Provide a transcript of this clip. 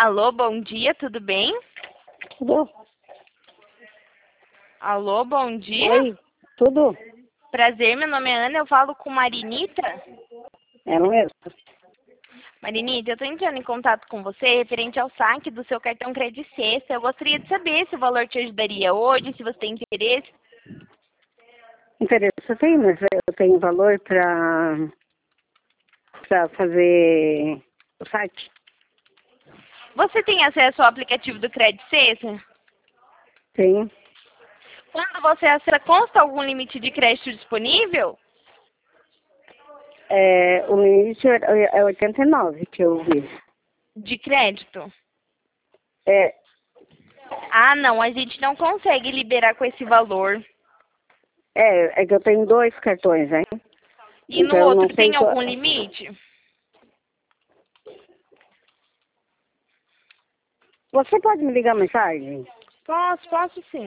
Alô, bom dia, tudo bem? Tudo? Alô, bom dia. Oi, tudo? Prazer, meu nome é Ana, eu falo com Marinita. É mesmo? Marinita, eu estou entrando em contato com você referente ao saque do seu cartão Credit Sexta. Eu gostaria de saber se o valor te ajudaria hoje, se você tem interesse. Interesse eu tenho, mas eu tenho valor para fazer o site? Você tem acesso ao aplicativo do Credit Sexta? Tenho. Quando você acessa, consta algum limite de crédito disponível? O limite é 89 que eu vi. De crédito? É, Ah, não, a gente não consegue liberar com esse valor. é que eu tenho 2 cartões, hein? E no Então eu não outro sei tem algum limite? Você pode me ligar mais tarde? Posso sim.